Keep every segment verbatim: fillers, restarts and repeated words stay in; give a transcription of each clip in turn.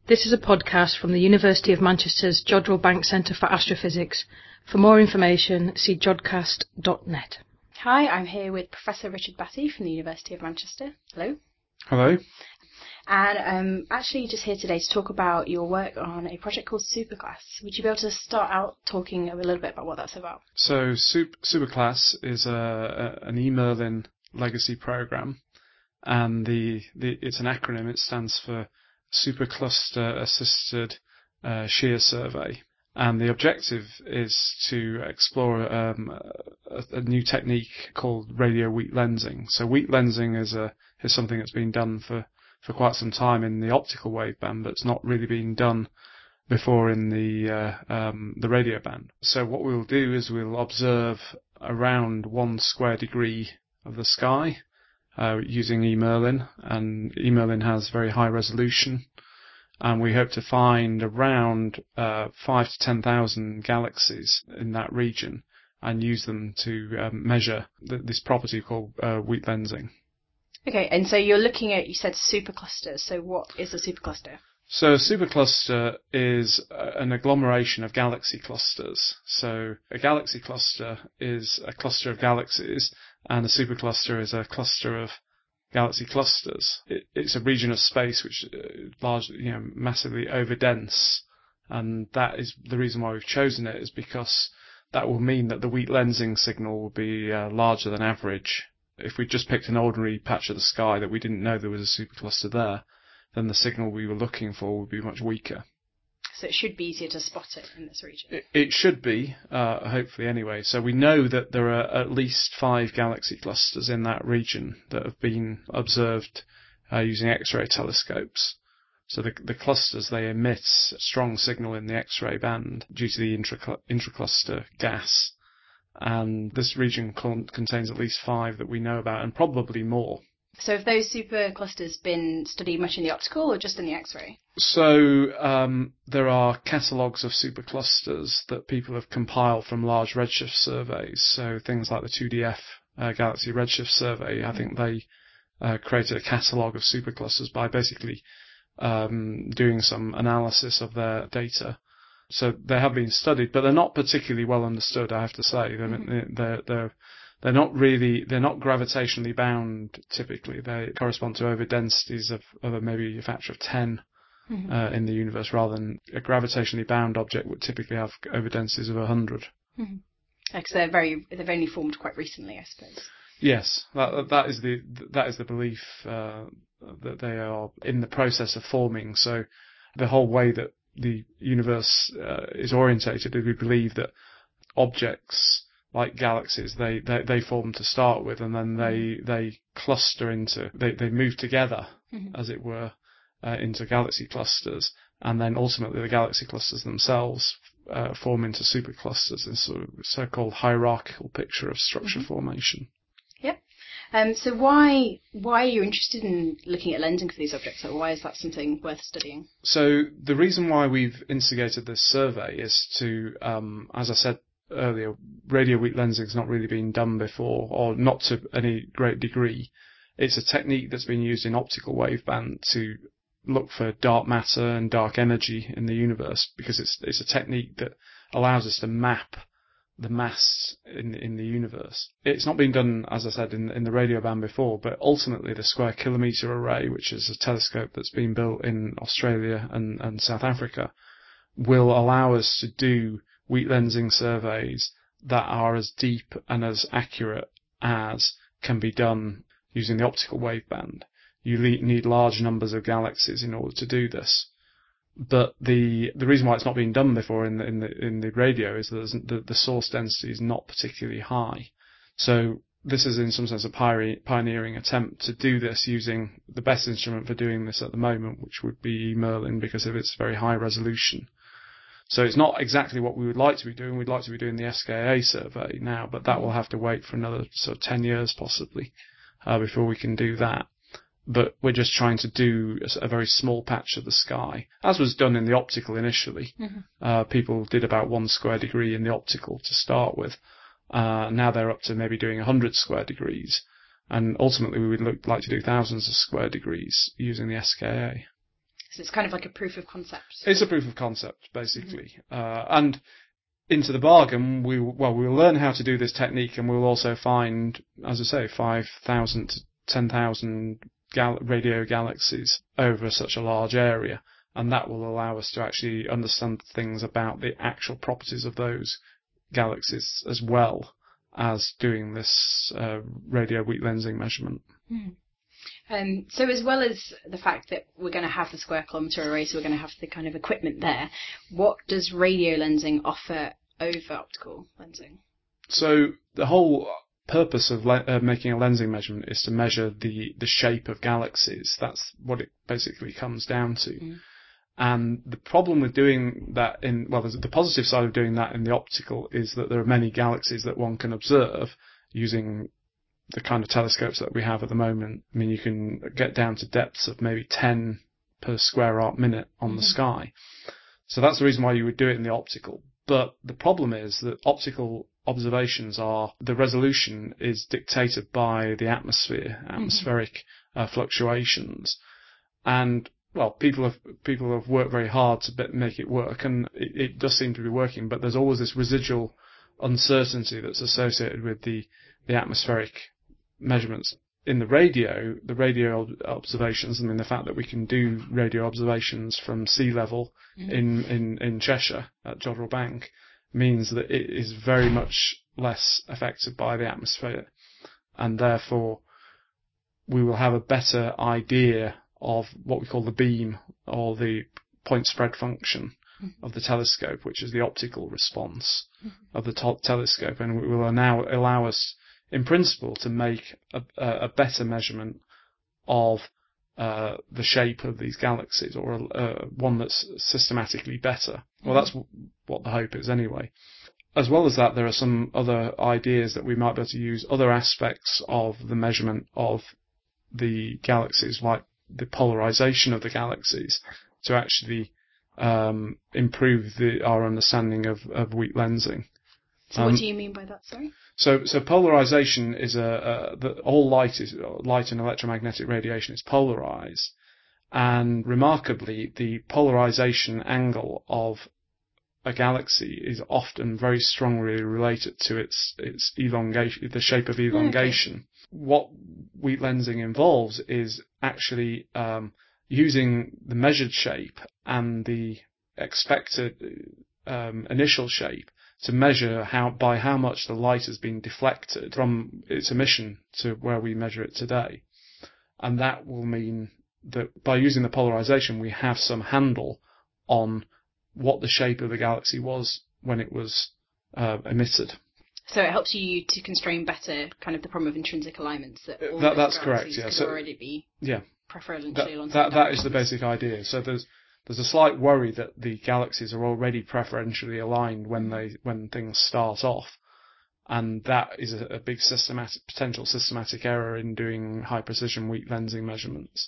This is a podcast from the University of Manchester's Jodrell Bank Centre for Astrophysics. For more information, see jodcast dot net. Hi, I'm here with Professor Richard Batty from the University of Manchester. Hello. Hello. And um, actually just here today to talk about your work on a project called Superclass. Would you be able to start out talking a little bit about what that's about? So Super, Superclass is a, a, an eMerlin legacy program, and the, the it's an acronym. It stands for Supercluster Assisted uh, Shear Survey. And the objective is to explore um, a, a new technique called radio weak lensing. So weak lensing is a is something that's been done for, for quite some time in the optical waveband, but it's not really been done before in the uh, um, the radio band. So what we'll do is we'll observe around one square degree of the sky uh, using eMerlin, and eMerlin has very high resolution. And we hope to find around uh, five to ten thousand galaxies in that region and use them to um, measure th- this property called uh, weak lensing. Okay, and so you're looking at, you said superclusters. So what is a supercluster? So a supercluster is an agglomeration of galaxy clusters. So a galaxy cluster is a cluster of galaxies, and a supercluster is a cluster of galaxy clusters. It, it's a region of space which is largely, you know, massively overdense, and that is the reason why we've chosen it, is because that will mean that the weak lensing signal will be uh, larger than average. If we just picked an ordinary patch of the sky that we didn't know there was a supercluster there, then the signal we were looking for would be much weaker. So it should be easier to spot it in this region. It, it should be, uh, hopefully anyway. So we know that there are at least five galaxy clusters in that region that have been observed uh, using X-ray telescopes. So the, the clusters, they emit a strong signal in the X-ray band due to the intra, intracluster gas. And this region con- contains at least five that we know about, and probably more. So have those superclusters been studied much in the optical or just in the X-ray? So um, there are catalogues of superclusters that people have compiled from large redshift surveys. So things like the two D F uh, Galaxy Redshift Survey, I think they uh, created a catalogue of superclusters by basically um, doing some analysis of their data. So they have been studied, but they're not particularly well understood, I have to say. They're, mm-hmm. they're, they're They're not really, they're not gravitationally bound typically. They correspond to over densities of, of maybe a factor of ten mm-hmm. uh, in the universe, rather than a gravitationally bound object would typically have over densities of one hundred. Mm-hmm. Because they're very, they've only formed quite recently, I suppose. Yes, that, that is the, that is the belief, uh, that they are in the process of forming. So the whole way that the universe uh, is orientated is we believe that objects like galaxies, they, they, they form to start with, and then they, they cluster into, they, they move together, mm-hmm. as it were, uh, into galaxy clusters, and then ultimately the galaxy clusters themselves uh, form into superclusters, this sort of so-called hierarchical picture of structure mm-hmm. formation. Yep. Um, so why why are you interested in looking at lensing for these objects, or why is that something worth studying? So the reason why we've instigated this survey is to, um, as I said earlier, radio weak lensing has not really been done before, or not to any great degree. It's a technique that's been used in optical waveband to look for dark matter and dark energy in the universe, because it's it's a technique that allows us to map the mass in in the universe. It's not been done, as I said, in in the radio band before, but ultimately the Square Kilometre Array, which is a telescope that's been built in Australia and, and South Africa, will allow us to do weak lensing surveys that are as deep and as accurate as can be done using the optical waveband. You le- need large numbers of galaxies in order to do this. But the the reason why it's not been done before in the in the in the radio is that the, the source density is not particularly high. So this is in some sense a pioneering attempt to do this using the best instrument for doing this at the moment, which would be eMerlin, because of its very high resolution. So it's not exactly what we would like to be doing. We'd like to be doing the S K A survey now, but that will have to wait for another sort of ten years possibly uh, before we can do that. But we're just trying to do a, a very small patch of the sky, as was done in the optical initially. Mm-hmm. Uh, people did about one square degree in the optical to start with. Uh, now they're up to maybe doing one hundred square degrees. And ultimately we would look, like to do thousands of square degrees using the S K A. So it's kind of like a proof of concept. It's a proof of concept, basically. Mm-hmm. Uh, and into the bargain, we well, we'll learn how to do this technique, and we'll also find, as I say, five thousand to ten thousand gal- radio galaxies over such a large area. And that will allow us to actually understand things about the actual properties of those galaxies as well as doing this uh, radio weak lensing measurement. Mm. Um, so as well as the fact that we're going to have the square kilometre array, so we're going to have the kind of equipment there, what does radio lensing offer over optical lensing? So the whole purpose of le- uh, making a lensing measurement is to measure the, the shape of galaxies. That's what it basically comes down to. Mm. And the problem with doing that in, well, the positive side of doing that in the optical is that there are many galaxies that one can observe using the kind of telescopes that we have at the moment. I mean, you can get down to depths of maybe ten per square arc minute on mm-hmm. the sky. So that's the reason why you would do it in the optical. But the problem is that optical observations are, the resolution is dictated by the atmosphere, atmospheric mm-hmm. uh, fluctuations. And, well, people have, people have worked very hard to make it work, and it, it does seem to be working, but there's always this residual uncertainty that's associated with the, the atmospheric measurements. In the radio, the radio observations, I mean, the fact that we can do radio observations from sea level mm-hmm. in, in, in Cheshire at Jodrell Bank means that it is very much less affected by the atmosphere, and therefore we will have a better idea of what we call the beam, or the point spread function mm-hmm. of the telescope, which is the optical response mm-hmm. of the to- telescope, and it will now allow us, in principle, to make a, a better measurement of uh, the shape of these galaxies, or uh, one that's systematically better. Mm-hmm. Well, that's w- what the hope is anyway. As well as that, there are some other ideas that we might be able to use other aspects of the measurement of the galaxies, like the polarization of the galaxies, to actually um, improve the, our understanding of, of weak lensing. So um, what do you mean by that, sorry? So, so polarization is a, a the, all light is light and electromagnetic radiation is polarized, and remarkably, the polarization angle of a galaxy is often very strongly related to its its elongation, the shape of elongation. Okay. What weak lensing involves is actually um, using the measured shape and the expected um, initial shape to measure how by how much the light has been deflected from its emission to where we measure it today. And that will mean that by using the polarization, we have some handle on what the shape of the galaxy was when it was uh, emitted. So it helps you to constrain better kind of the problem of intrinsic alignments that all that, that's galaxies correct, yeah. could so, already be yeah. preferentially that, along that, that is the basic idea. So there's there's a slight worry that the galaxies are already preferentially aligned when they when things start off, and that is a, a big systematic potential systematic error in doing high precision weak lensing measurements.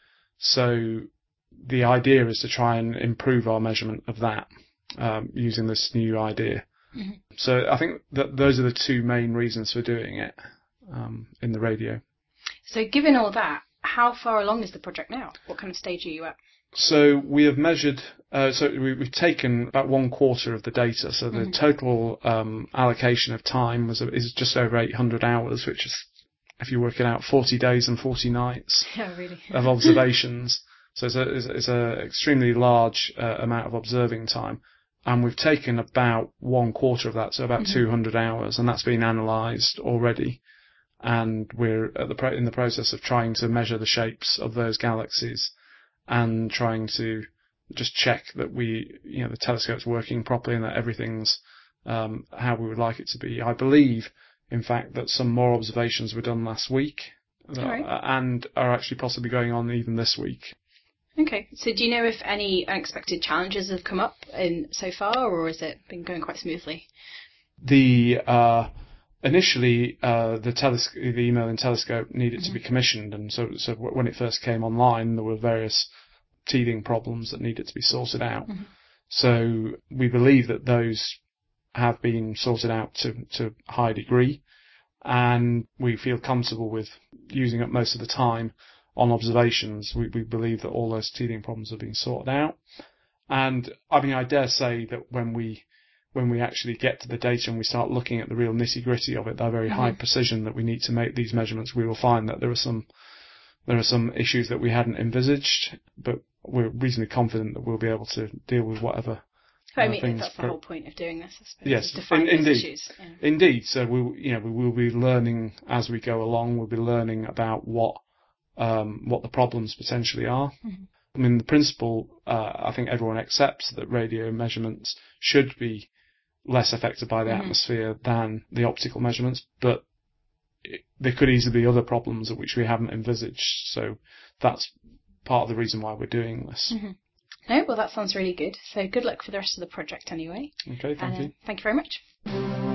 So the idea is to try and improve our measurement of that um, using this new idea. Mm-hmm. So I think that those are the two main reasons for doing it um, in the radio. So given all that, how far along is the project now? What kind of stage are you at? So we have measured, uh, so we, we've taken about one quarter of the data. So the mm-hmm. total um, allocation of time was is just over eight hundred hours, which is, if you work it out, forty days and forty nights yeah, really. of observations. So it's a, it's a extremely large uh, amount of observing time. And we've taken about one quarter of that, so about mm-hmm. two hundred hours, and that's been analysed already. And we're at the pro- in the process of trying to measure the shapes of those galaxies and trying to just check that we, you know, the telescope's working properly and that everything's um, how we would like it to be. I believe, in fact, that some more observations were done last week that, right. uh, and are actually possibly going on even this week. Okay, so do you know if any unexpected challenges have come up in so far, or has it been going quite smoothly? The uh, initially uh, the, teles- the emailing telescope needed mm-hmm. to be commissioned, and so so when it first came online, there were various teething problems that needed to be sorted out. Mm-hmm. So we believe that those have been sorted out to to a high degree, and we feel comfortable with using up most of the time on observations, we, we believe that all those teething problems are being sorted out. And I mean, I dare say that when we when we actually get to the data and we start looking at the real nitty gritty of it, the very mm-hmm. high precision that we need to make these measurements, we will find that there are some there are some issues that we hadn't envisaged, but we're reasonably confident that we'll be able to deal with whatever. I mean, uh, that's the whole point of doing this, I suppose. Yes, to find in, those indeed, issues. Yeah. Indeed. So we, you know, we will be learning as we go along. We'll be learning about what um, what the problems potentially are. Mm-hmm. I mean, the principle, uh, I think everyone accepts that radio measurements should be less affected by the mm-hmm. atmosphere than the optical measurements, but it, there could easily be other problems of which we haven't envisaged. So that's part of the reason why we're doing this. Mm-hmm. No, well, that sounds really good. So good luck for the rest of the project anyway. Okay, thank and, uh, you. Thank you very much.